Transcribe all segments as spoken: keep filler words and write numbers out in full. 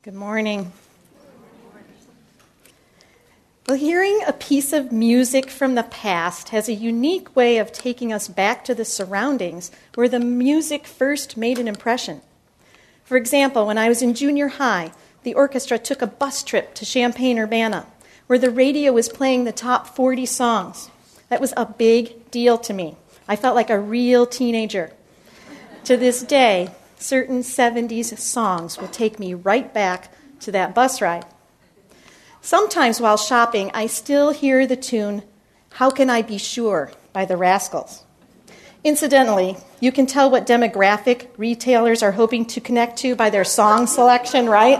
Good morning. Well, hearing a piece of music from the past has a unique way of taking us back to the surroundings where the music first made an impression. For example, when I was in junior high, the orchestra took a bus trip to Champaign-Urbana, where the radio was playing the top forty songs. That was a big deal to me. I felt like a real teenager. To this day, certain seventies songs will take me right back to that bus ride. Sometimes while shopping, I still hear the tune, "How Can I Be Sure" by the Rascals. Incidentally, you can tell what demographic retailers are hoping to connect to by their song selection, right?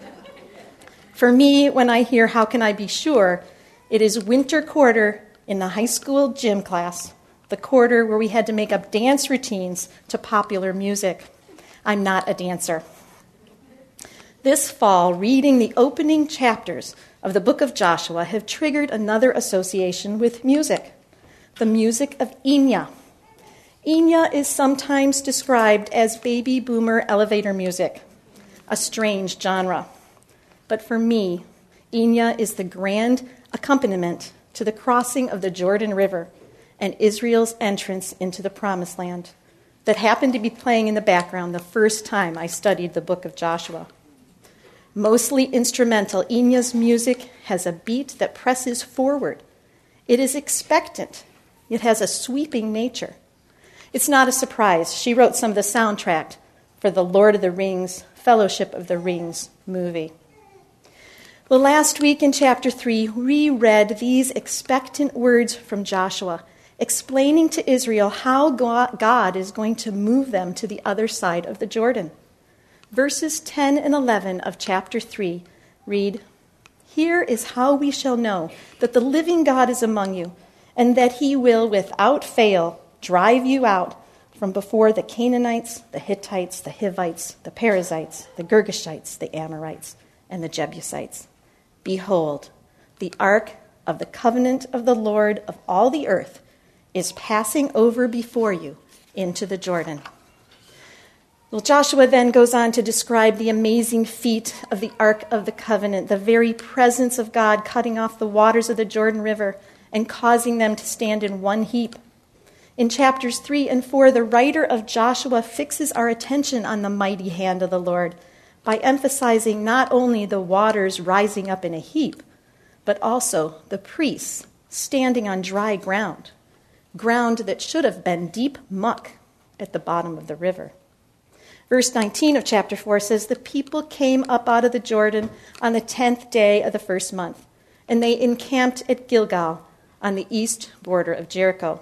For me, when I hear "How Can I Be Sure," it is winter quarter in the high school gym class, the quarter where we had to make up dance routines to popular music. I'm not a dancer. This fall, reading the opening chapters of the book of Joshua have triggered another association with music, the music of Enya. Enya is sometimes described as baby boomer elevator music, a strange genre. But for me, Enya is the grand accompaniment to the crossing of the Jordan River and Israel's entrance into the Promised Land that happened to be playing in the background the first time I studied the book of Joshua. Mostly instrumental, Enya's music has a beat that presses forward. It is expectant. It has a sweeping nature. It's not a surprise. She wrote some of the soundtrack for the Lord of the Rings, Fellowship of the Rings movie. Well, last week in chapter three, we read these expectant words from Joshua, explaining to Israel how God is going to move them to the other side of the Jordan. Verses ten and eleven of chapter three read, "Here is how we shall know that the living God is among you, and that he will without fail drive you out from before the Canaanites, the Hittites, the Hivites, the Perizzites, the Girgashites, the Amorites, and the Jebusites. Behold, the ark of the covenant of the Lord of all the earth is passing over before you into the Jordan." Well, Joshua then goes on to describe the amazing feat of the Ark of the Covenant, the very presence of God cutting off the waters of the Jordan River and causing them to stand in one heap. In chapters three and four, the writer of Joshua fixes our attention on the mighty hand of the Lord by emphasizing not only the waters rising up in a heap, but also the priests standing on dry ground, ground that should have been deep muck at the bottom of the river. Verse nineteen of chapter four says, "The people came up out of the Jordan on the tenth day of the first month, and they encamped at Gilgal on the east border of Jericho."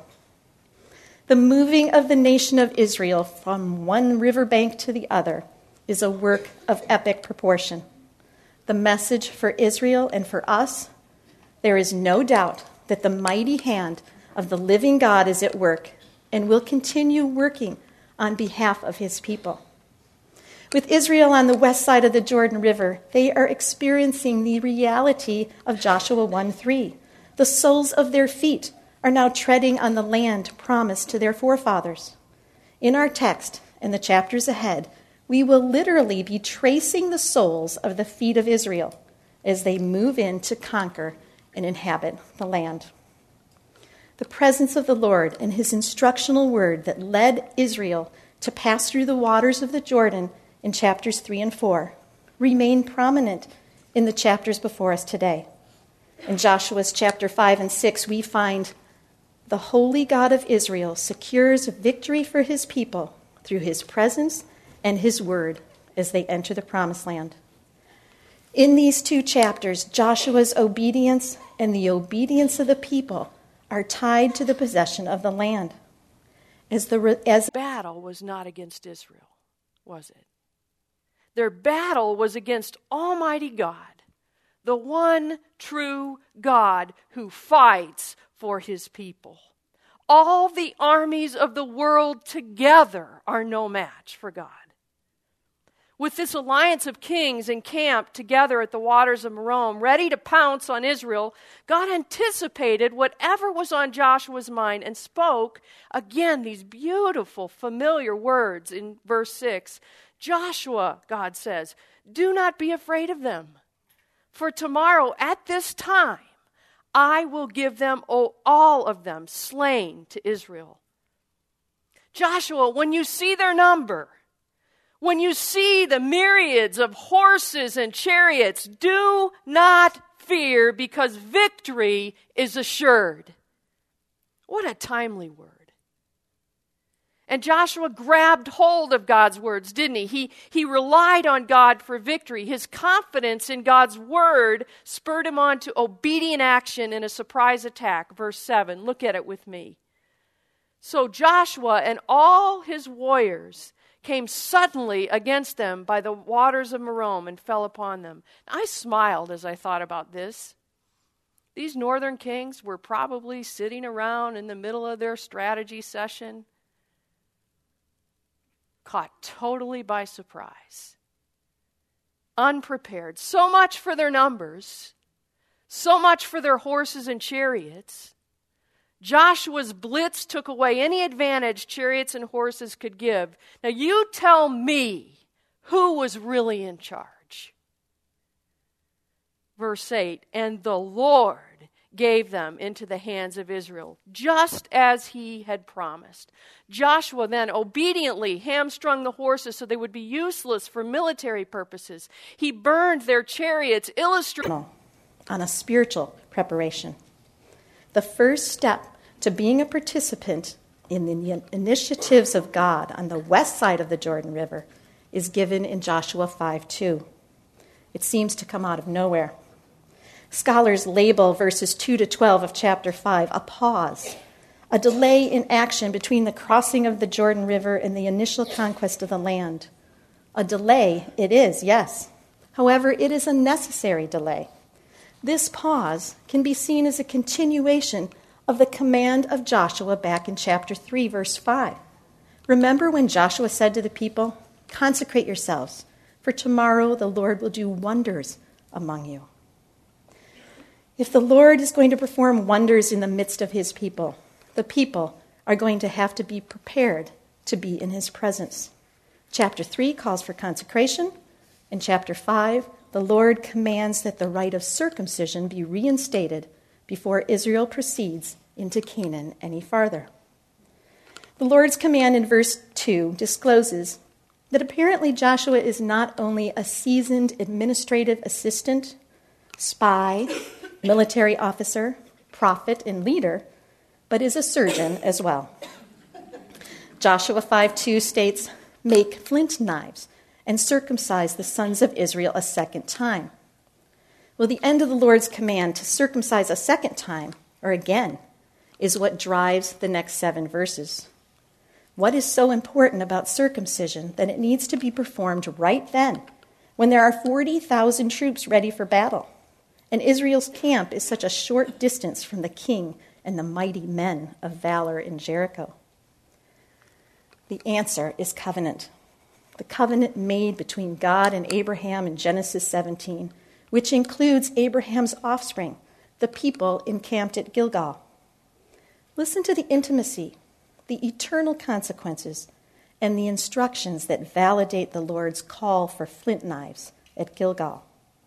The moving of the nation of Israel from one riverbank to the other is a work of epic proportion. The message for Israel and for us: there is no doubt that the mighty hand of the living God is at work and will continue working on behalf of his people. With Israel on the west side of the Jordan River, they are experiencing the reality of Joshua one three. The soles of their feet are now treading on the land promised to their forefathers. In our text and the chapters ahead, we will literally be tracing the soles of the feet of Israel as they move in to conquer and inhabit the land. The presence of the Lord and his instructional word that led Israel to pass through the waters of the Jordan in chapters three and four remain prominent in the chapters before us today. In Joshua's chapter five and six, we find the holy God of Israel secures victory for his people through his presence and his word as they enter the promised land. In these two chapters, Joshua's obedience and the obedience of the people are tied to the possession of the land. As the as battle was not against Israel, was it? Their battle was against Almighty God, the one true God who fights for his people. All the armies of the world together are no match for God. With this alliance of kings encamped together at the waters of Merom, ready to pounce on Israel, God anticipated whatever was on Joshua's mind and spoke, again, these beautiful, familiar words in verse six. Joshua, God says, do not be afraid of them. For tomorrow at this time, I will give them, oh, all of them, slain to Israel. Joshua, when you see their number, when you see the myriads of horses and chariots, do not fear, because victory is assured. What a timely word. And Joshua grabbed hold of God's words, didn't he? He, he relied on God for victory. His confidence in God's word spurred him on to obedient action in a surprise attack. Verse seven, look at it with me. So Joshua and all his warriors came suddenly against them by the waters of Merom and fell upon them. I smiled as I thought about this. These northern kings were probably sitting around in the middle of their strategy session, caught totally by surprise, unprepared. So much for their numbers, so much for their horses and chariots. Joshua's blitz took away any advantage chariots and horses could give. Now you tell me who was really in charge. Verse eight, and the Lord gave them into the hands of Israel, just as he had promised. Joshua then obediently hamstrung the horses so they would be useless for military purposes. He burned their chariots, illustrating on a spiritual preparation. The first step to being a participant in the initiatives of God on the west side of the Jordan River is given in Joshua five two. It seems to come out of nowhere. Scholars label verses two to twelve of chapter five a pause, a delay in action between the crossing of the Jordan River and the initial conquest of the land. A delay it is, yes. However, it is a necessary delay. This pause can be seen as a continuation of the command of Joshua back in chapter three, verse five. Remember when Joshua said to the people, "Consecrate yourselves, for tomorrow the Lord will do wonders among you." If the Lord is going to perform wonders in the midst of his people, the people are going to have to be prepared to be in his presence. Chapter three calls for consecration. In chapter five, the Lord commands that the rite of circumcision be reinstated before Israel proceeds into Canaan any farther. The Lord's command in verse two discloses that apparently Joshua is not only a seasoned administrative assistant, spy, military officer, prophet, and leader, but is a surgeon as well. Joshua five two states, "Make flint knives and circumcise the sons of Israel a second time." Well, the end of the Lord's command to circumcise a second time, or again, is what drives the next seven verses. What is so important about circumcision that it needs to be performed right then, when there are forty thousand troops ready for battle, and Israel's camp is such a short distance from the king and the mighty men of valor in Jericho? The answer is covenant. The covenant made between God and Abraham in Genesis seventeen, which includes Abraham's offspring, the people encamped at Gilgal. Listen to the intimacy, the eternal consequences, and the instructions that validate the Lord's call for flint knives at Gilgal.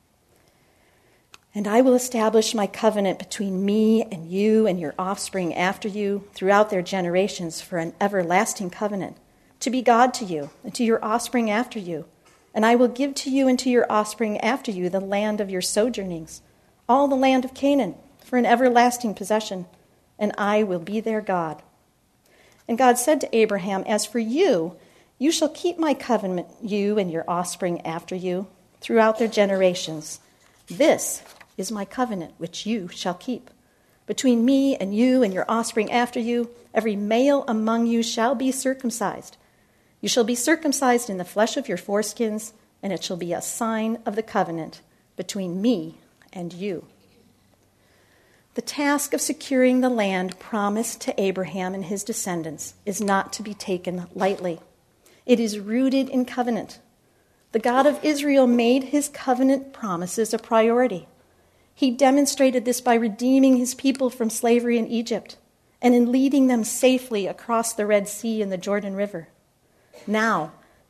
"And I will establish my covenant between me and you and your offspring after you throughout their generations for an everlasting covenant, to be God to you and to your offspring after you. And I will give to you and to your offspring after you the land of your sojournings, all the land of Canaan, for an everlasting possession, and I will be their God." And God said to Abraham, "As for you, you shall keep my covenant, you and your offspring after you, throughout their generations. This is my covenant which you shall keep. Between me and you and your offspring after you, every male among you shall be circumcised. You shall be circumcised in the flesh of your foreskins, and it shall be a sign of the covenant between me and you." The task of securing the land promised to Abraham and his descendants is not to be taken lightly. It is rooted in covenant. The God of Israel made his covenant promises a priority. He demonstrated this by redeeming his people from slavery in Egypt and in leading them safely across the Red Sea and the Jordan River. Now,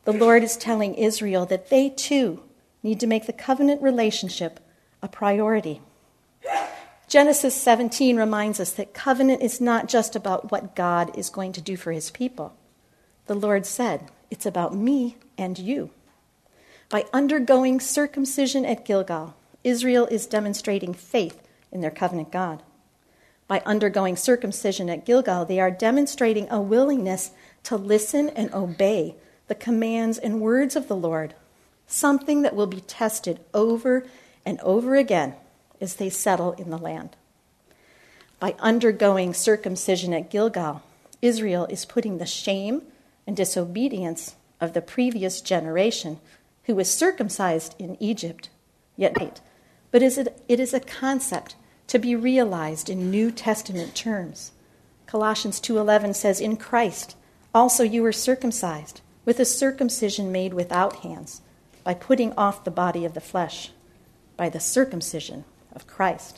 The Lord is telling Israel that they too need to make the covenant relationship a priority. Genesis seventeen reminds us that covenant is not just about what God is going to do for his people. The Lord said, it's about me and you. By undergoing circumcision at Gilgal, Israel is demonstrating faith in their covenant God. By undergoing circumcision at Gilgal, they are demonstrating a willingness to listen and obey the commands and words of the Lord, something that will be tested over and over again as they settle in the land. By undergoing circumcision at Gilgal, Israel is putting the shame and disobedience of the previous generation who was circumcised in Egypt, yet right. But is it, it is a concept to be realized in New Testament terms. Colossians two eleven says, in Christ also you were circumcised with a circumcision made without hands, by putting off the body of the flesh, by the circumcision of Christ.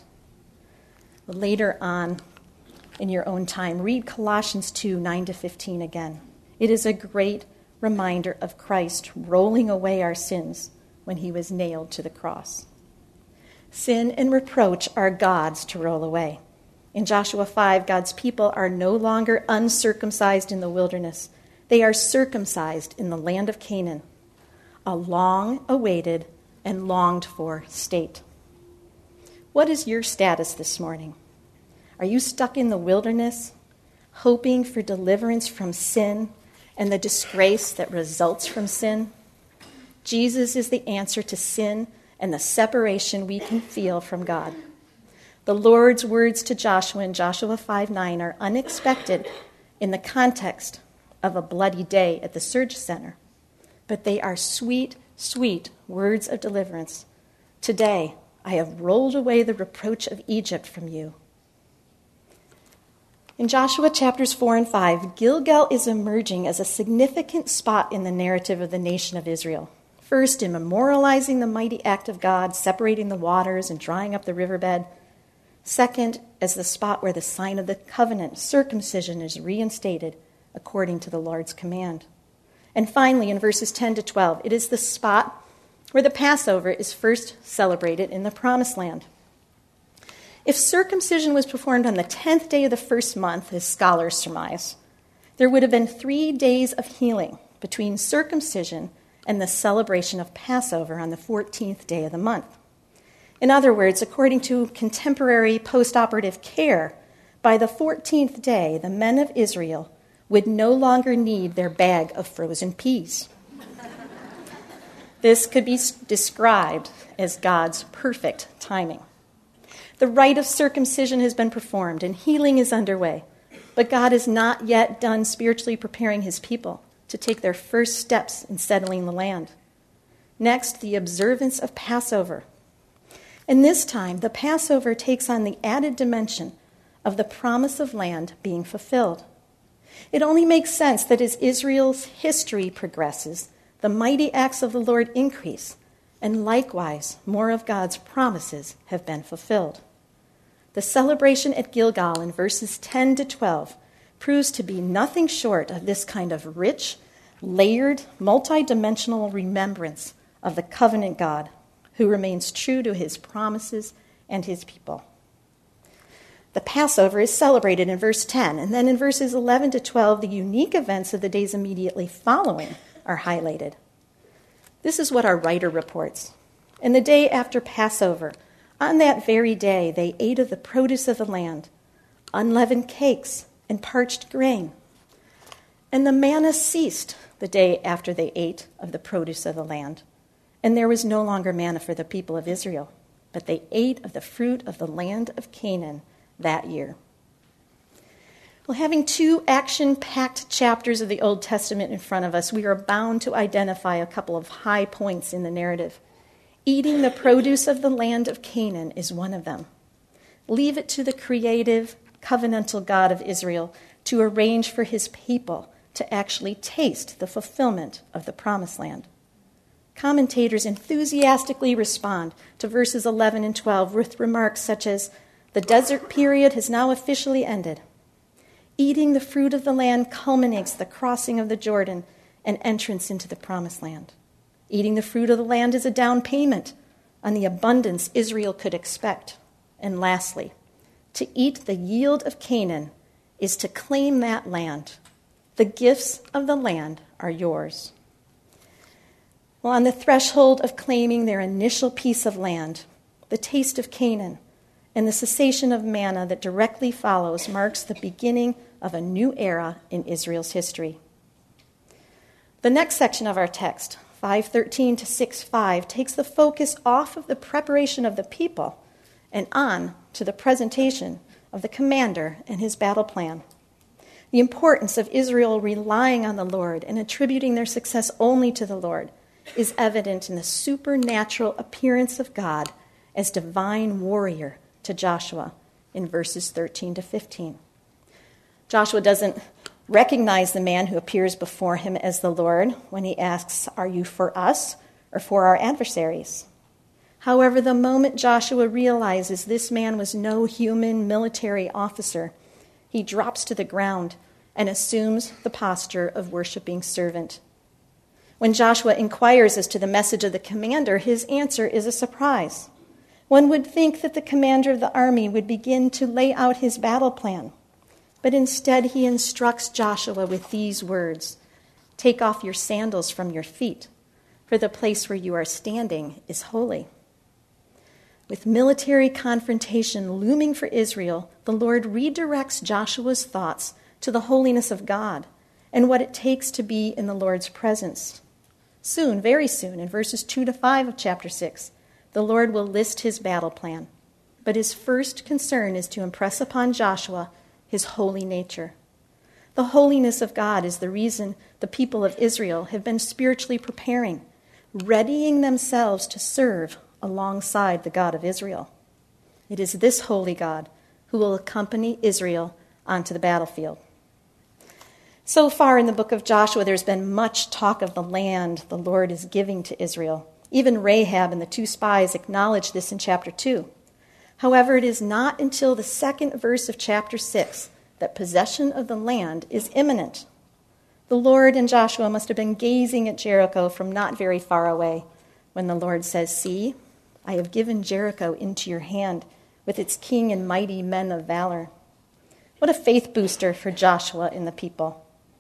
Later on in your own time, read Colossians two nine to fifteen again. It is a great reminder of Christ rolling away our sins when he was nailed to the cross. Sin and reproach are God's to roll away. In Joshua five, God's people are no longer uncircumcised in the wilderness. They are circumcised in the land of Canaan, a long-awaited and longed-for state. What is your status this morning? Are you stuck in the wilderness, hoping for deliverance from sin and the disgrace that results from sin? Jesus is the answer to sin and the separation we can feel from God. The Lord's words to Joshua in Joshua five nine are unexpected in the context of a bloody day at the Surge Center, but they are sweet, sweet words of deliverance. Today, I have rolled away the reproach of Egypt from you. In Joshua chapters four and five, Gilgal is emerging as a significant spot in the narrative of the nation of Israel. First, in memorializing the mighty act of God, separating the waters and drying up the riverbed. Second, as the spot where the sign of the covenant, circumcision, is reinstated according to the Lord's command. And finally, in verses ten to twelve, it is the spot where the Passover is first celebrated in the Promised Land. If circumcision was performed on the tenth day of the first month, as scholars surmise, there would have been three days of healing between circumcision and the celebration of Passover on the fourteenth day of the month. In other words, according to contemporary post-operative care, by the fourteenth day, the men of Israel would no longer need their bag of frozen peas. This could be described as God's perfect timing. The rite of circumcision has been performed and healing is underway, but God is not yet done spiritually preparing his people to take their first steps in settling the land. Next, the observance of Passover. And this time, the Passover takes on the added dimension of the promise of land being fulfilled. It only makes sense that as Israel's history progresses, the mighty acts of the Lord increase, and likewise, more of God's promises have been fulfilled. The celebration at Gilgal in verses ten to twelve proves to be nothing short of this kind of rich, layered, multidimensional remembrance of the covenant God who remains true to his promises and his people. The Passover is celebrated in verse ten, and then in verses eleven to twelve, the unique events of the days immediately following are highlighted. This is what our writer reports. In the day after Passover, on that very day, they ate of the produce of the land, unleavened cakes and parched grain. And the manna ceased the day after they ate of the produce of the land. And there was no longer manna for the people of Israel, but they ate of the fruit of the land of Canaan that year. Well, having two action-packed chapters of the Old Testament in front of us, we are bound to identify a couple of high points in the narrative. Eating the produce of the land of Canaan is one of them. Leave it to the creative, covenantal God of Israel to arrange for his people to actually taste the fulfillment of the promised land. Commentators enthusiastically respond to verses eleven and twelve with remarks such as, the desert period has now officially ended. Eating the fruit of the land culminates the crossing of the Jordan and entrance into the promised land. Eating the fruit of the land is a down payment on the abundance Israel could expect. And lastly, to eat the yield of Canaan is to claim that land. The gifts of the land are yours. Well, on the threshold of claiming their initial piece of land, the taste of Canaan and the cessation of manna that directly follows marks the beginning of a new era in Israel's history. The next section of our text, five thirteen to six five, takes the focus off of the preparation of the people and on to the presentation of the commander and his battle plan. The importance of Israel relying on the Lord and attributing their success only to the Lord is evident in the supernatural appearance of God as divine warrior to Joshua in verses thirteen to fifteen. Joshua doesn't recognize the man who appears before him as the Lord when he asks, "Are you for us or for our adversaries?" However, the moment Joshua realizes this man was no human military officer, he drops to the ground and assumes the posture of worshiping servant. When Joshua inquires as to the message of the commander, his answer is a surprise. One would think that the commander of the army would begin to lay out his battle plan. But instead, he instructs Joshua with these words, "Take off your sandals from your feet, for the place where you are standing is holy." With military confrontation looming for Israel, the Lord redirects Joshua's thoughts to the holiness of God and what it takes to be in the Lord's presence. Soon, very soon, in verses two to five of chapter six, the Lord will list his battle plan. But his first concern is to impress upon Joshua his holy nature. The holiness of God is the reason the people of Israel have been spiritually preparing, readying themselves to serve alongside the God of Israel. It is this holy God who will accompany Israel onto the battlefield. So far in the book of Joshua, there's been much talk of the land the Lord is giving to Israel. Even Rahab and the two spies acknowledge this in chapter two. However, it is not until the second verse of chapter six that possession of the land is imminent. The Lord and Joshua must have been gazing at Jericho from not very far away when the Lord says, "See, I have given Jericho into your hand with its king and mighty men of valor." What a faith booster for Joshua and the people.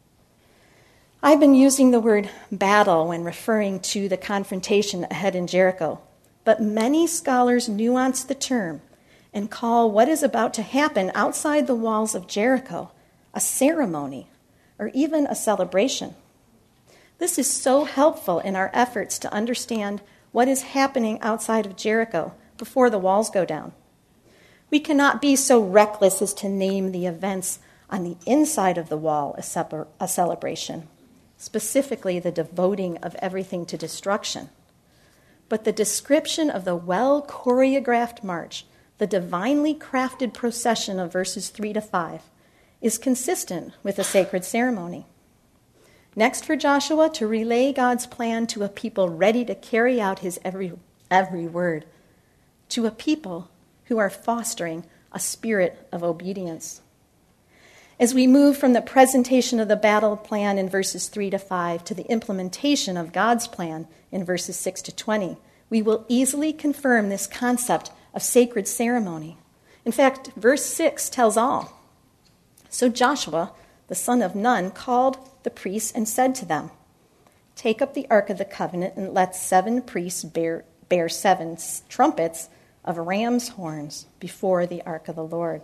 I've been using the word battle when referring to the confrontation ahead in Jericho, but many scholars nuance the term and call what is about to happen outside the walls of Jericho a ceremony or even a celebration. This is so helpful in our efforts to understand what is happening outside of Jericho before the walls go down. We cannot be so reckless as to name the events on the inside of the wall a, separ- a celebration, specifically the devoting of everything to destruction. But the description of the well-choreographed march, the divinely crafted procession of verses three to five, is consistent with a sacred ceremony. Next for Joshua to relay God's plan to a people ready to carry out his every, every word, to a people who are fostering a spirit of obedience. As we move from the presentation of the battle plan in verses three to five to the implementation of God's plan in verses six to twenty, we will easily confirm this concept of sacred ceremony. In fact, verse six tells all. So Joshua, the son of Nun, called the priests and said to them, "Take up the ark of the covenant and let seven priests bear, bear seven trumpets of ram's horns before the ark of the Lord."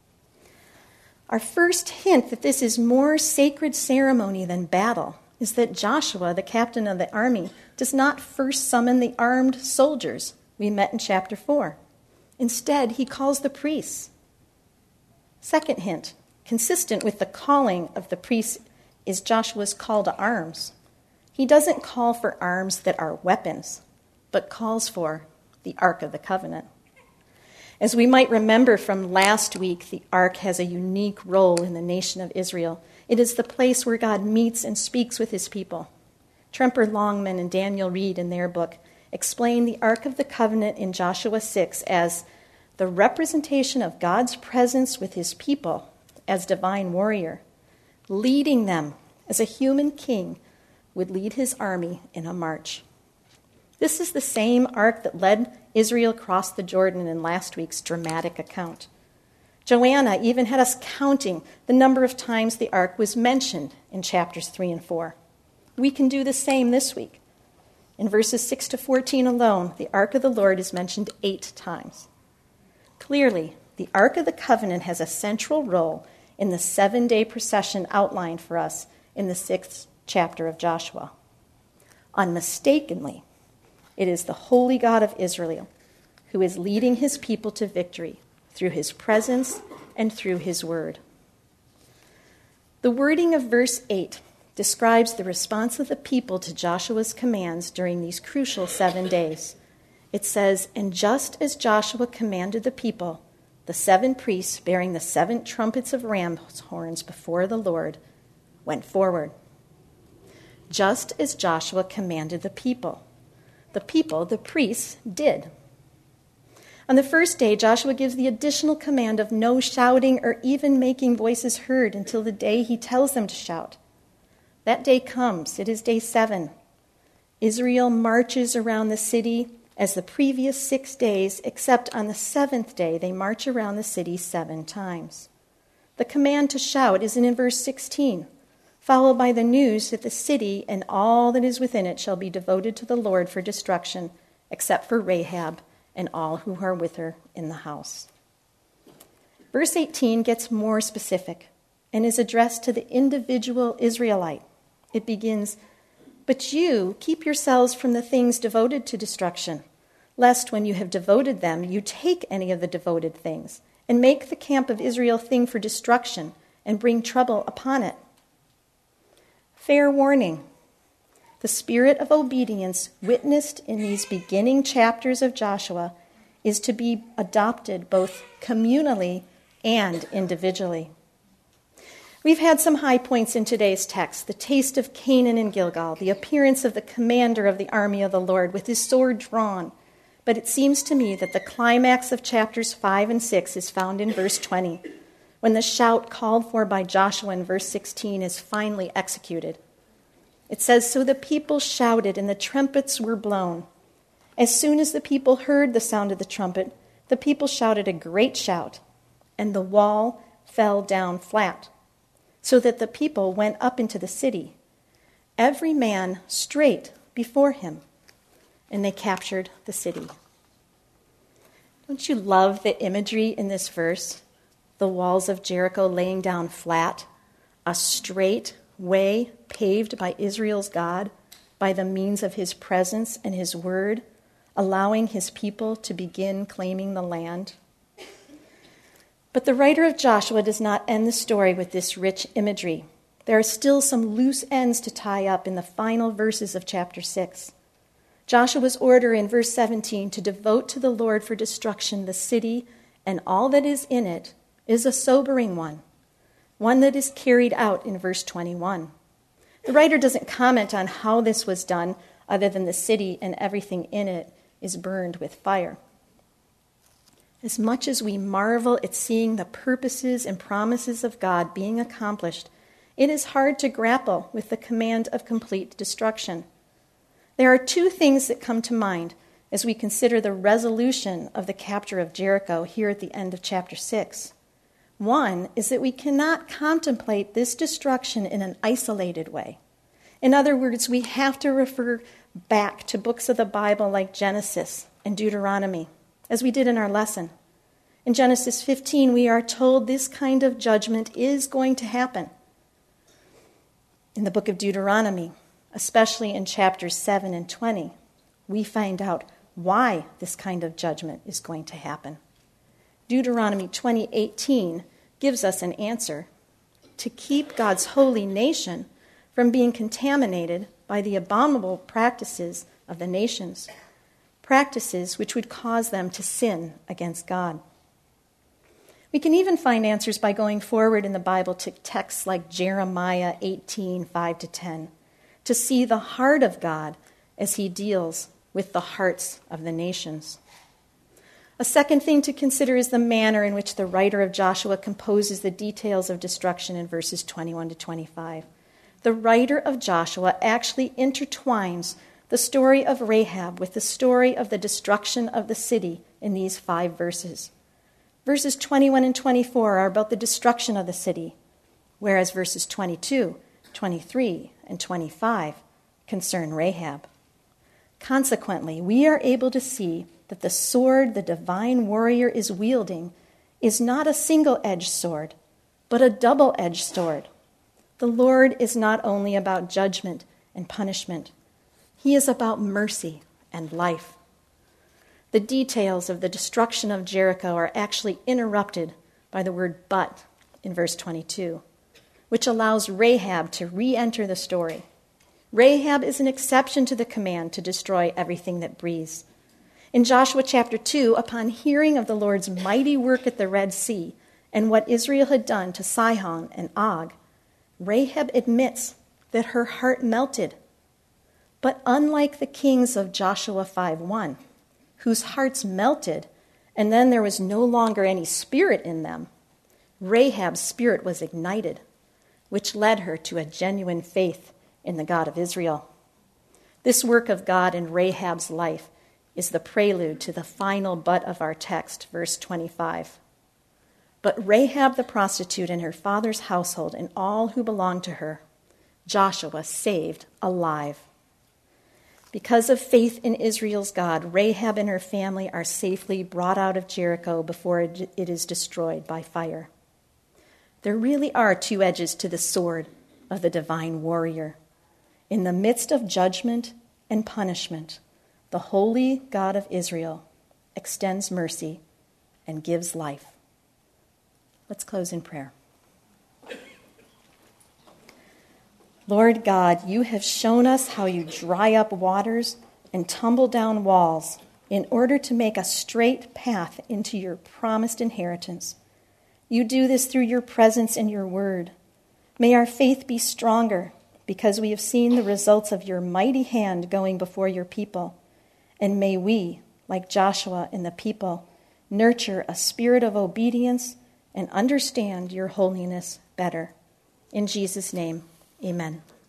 Our first hint that this is more sacred ceremony than battle is that Joshua, the captain of the army, does not first summon the armed soldiers we met in chapter four. Instead, he calls the priests. Second hint, consistent with the calling of the priests, is Joshua's call to arms. He doesn't call for arms that are weapons, but calls for the Ark of the Covenant. As we might remember from last week, the Ark has a unique role in the nation of Israel. It is the place where God meets and speaks with his people. Tremper Longman and Daniel Reed, in their book, explain the Ark of the Covenant in Joshua six as the representation of God's presence with his people as divine warrior, leading them as a human king would lead his army in a march. This is the same ark that led Israel across the Jordan in last week's dramatic account. Joanna even had us counting the number of times the ark was mentioned in chapters three and four. We can do the same this week. In verses six to fourteen alone, the ark of the Lord is mentioned eight times. Clearly, the Ark of the Covenant has a central role in the seven-day procession outlined for us in the sixth chapter of Joshua. Unmistakably, it is the holy God of Israel who is leading his people to victory through his presence and through his word. The wording of verse eight describes the response of the people to Joshua's commands during these crucial seven days. It says, "And just as Joshua commanded the people, the seven priests bearing the seven trumpets of ram's horns before the Lord went forward." Just as Joshua commanded the people. The people, the priests, did. On the first day, Joshua gives the additional command of no shouting or even making voices heard until the day he tells them to shout. That day comes. It is day seven. Israel marches around the city as the previous six days, except on the seventh day, they march around the city seven times. The command to shout is in verse sixteen, followed by the news that the city and all that is within it shall be devoted to the Lord for destruction, except for Rahab and all who are with her in the house. Verse eighteen gets more specific and is addressed to the individual Israelite. It begins, "But you keep yourselves from the things devoted to destruction, lest when you have devoted them, you take any of the devoted things, and make the camp of Israel thing for destruction, and bring trouble upon it." Fair warning. The spirit of obedience witnessed in these beginning chapters of Joshua is to be adopted both communally and individually. We've had some high points in today's text: the taste of Canaan and Gilgal, the appearance of the commander of the army of the Lord with his sword drawn. But it seems to me that the climax of chapters five and six is found in verse twenty, when the shout called for by Joshua in verse sixteen is finally executed. It says, "So the people shouted, and the trumpets were blown. As soon as the people heard the sound of the trumpet, the people shouted a great shout, and the wall fell down flat, so that the people went up into the city, every man straight before him, and they captured the city." Don't you love the imagery in this verse? The walls of Jericho laying down flat, a straight way paved by Israel's God by the means of his presence and his word, allowing his people to begin claiming the land. But the writer of Joshua does not end the story with this rich imagery. There are still some loose ends to tie up in the final verses of chapter six. Joshua's order in verse seventeen to devote to the Lord for destruction the city and all that is in it is a sobering one, one that is carried out in verse twenty-one. The writer doesn't comment on how this was done, other than the city and everything in it is burned with fire. As much as we marvel at seeing the purposes and promises of God being accomplished, it is hard to grapple with the command of complete destruction. There are two things that come to mind as we consider the resolution of the capture of Jericho here at the end of chapter six. One is that we cannot contemplate this destruction in an isolated way. In other words, we have to refer back to books of the Bible like Genesis and Deuteronomy, as we did in our lesson. In Genesis fifteen, we are told this kind of judgment is going to happen. In the book of Deuteronomy, especially in chapters seven and twenty, we find out why this kind of judgment is going to happen. Deuteronomy twenty eighteen gives us an answer: to keep God's holy nation from being contaminated by the abominable practices of the nations, practices which would cause them to sin against God. We can even find answers by going forward in the Bible to texts like Jeremiah eighteen, five to ten, to see the heart of God as he deals with the hearts of the nations. A second thing to consider is the manner in which the writer of Joshua composes the details of destruction in verses twenty-one to twenty-five. the writer of Joshua actually intertwines the story of Rahab with the story of the destruction of the city in these five verses. Verses twenty-one and twenty-four are about the destruction of the city, whereas verses twenty-two, twenty-three, and twenty-five concern Rahab. Consequently, we are able to see that the sword the divine warrior is wielding is not a single-edged sword, but a double-edged sword. The Lord is not only about judgment and punishment. He is about mercy and life. The details of the destruction of Jericho are actually interrupted by the word but in verse twenty-two, which allows Rahab to re-enter the story. Rahab is an exception to the command to destroy everything that breathes. In Joshua chapter two, upon hearing of the Lord's mighty work at the Red Sea and what Israel had done to Sihon and Og, Rahab admits that her heart melted. But unlike the kings of Joshua five one, whose hearts melted and then there was no longer any spirit in them, Rahab's spirit was ignited, which led her to a genuine faith in the God of Israel. This work of God in Rahab's life is the prelude to the final but of our text, verse twenty-five. But Rahab the prostitute and her father's household and all who belonged to her, Joshua saved alive. Because of faith in Israel's God, Rahab and her family are safely brought out of Jericho before it is destroyed by fire. There really are two edges to the sword of the divine warrior. In the midst of judgment and punishment, the holy God of Israel extends mercy and gives life. Let's close in prayer. Lord God, you have shown us how you dry up waters and tumble down walls in order to make a straight path into your promised inheritance. You do this through your presence and your word. May our faith be stronger because we have seen the results of your mighty hand going before your people. And may we, like Joshua and the people, nurture a spirit of obedience and understand your holiness better. In Jesus' name, amen.